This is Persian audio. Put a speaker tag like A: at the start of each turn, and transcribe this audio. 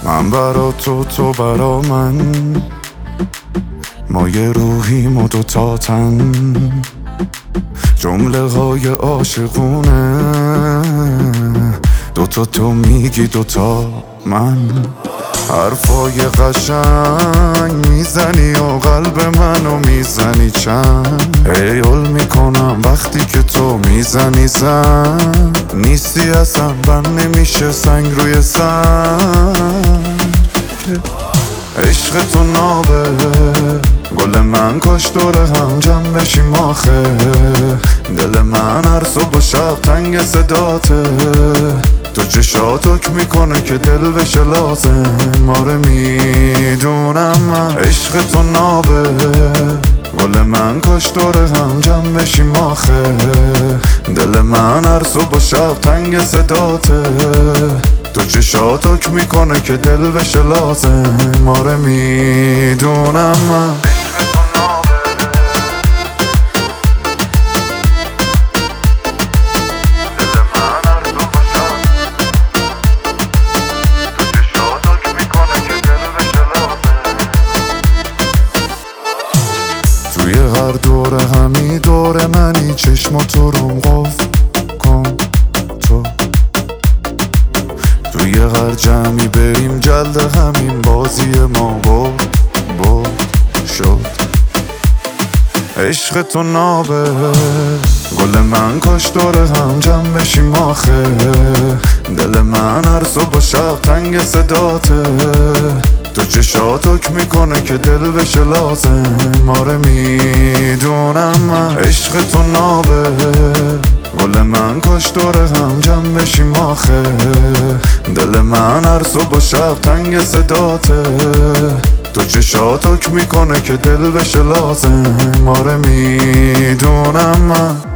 A: من برا تو برا من، ما یه روحیم و دوتا تن، جمله های عاشقونه، دوتا تو میگی دوتا من. حرفای قشنگ میزنی و قلب منو میزنی چند، هیول میکنم وقتی که تو میزنی زن، نیستی اصلا بند نمیشه سنگ روی سنگ. عشق تو نابه گل من، کاش دور هم جمع بشیم آخه، دل من هر صبح و شب تنگ صداته، تو چشات حکم میکنه که دل بشه لازم، آره میدونم من. عشق تو نابه گل من، کاش دور هم جمع بشیم آخه، دل من هر صبح و شب تنگ صداته، تو چشات حکم میکنه که دل بشه لازم، آره میدونم من. توی هر دور همی دور منی، چشماتو روم قفل کن تو، توی هر جمعی بریم جلد همین بازی ما برد شد. عشق تو نابه گل من، کاش دور هم جمع بشیم آخه، دل من هر صبح و شب تنگ صداته، تو چشات حکم میکنه که دل بشه لازم، آره میدونم من. عشق تو نابه گل من، کاش دور هم جمع بشیم آخه، دل من هر صبح و شب تنگ صداته، تو چشات حکم میکنه که دل بشه لازم، آره میدونم من.